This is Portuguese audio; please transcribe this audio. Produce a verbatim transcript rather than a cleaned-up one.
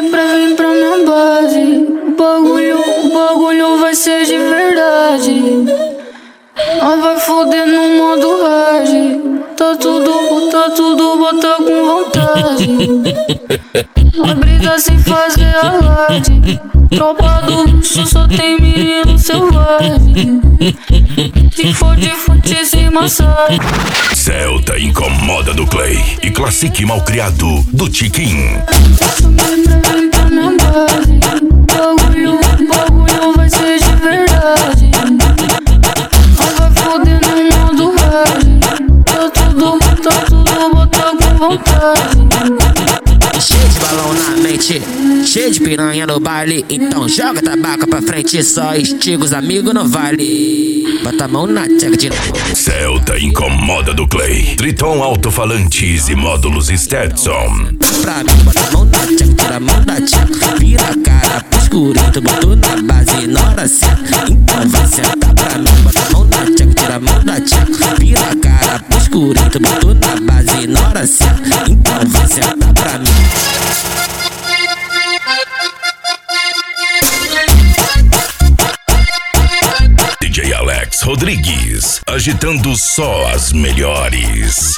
Chame pra vir pra minha base. O bagulho, o bagulho vai ser de verdade. Nós vai foder no modo hard. Tá tudo, tá tudo, bota com vontade. Nós brisa sem fazer alarde. Tropa do luxo só tem menino selvagem. Se for de fute sem massagem. Celta incomoda do Clay e Classic Malcriado do Tiquim. Chame pra vir pra minha base. Bagulho, bagulho vai ser de verdade. Nós vai foder no modo hard. Tá tudo, tá tudo, bota com vontade. Cheio de balão na mente, cheio de piranha no baile. Então joga tabaco pra frente, só estiga os amigos não vale. Bota a mão na tcheca de novo. Celta incomoda do Clay. Triton alto-falantes e módulos Stetson. Pra mim, bota a mão na tcheca, tira a mão da tcheca. Vira a cara pro escurinho, tu botou na base na hora certa. Então vai sentar pra mim, bota a mão na tcheca, tira a mão da tcheca. Vira a cara pro escurinho, tu botou na base na hora certa. Então vai sentar pra mim. D J Alex Rodrigues, agitando só as melhores.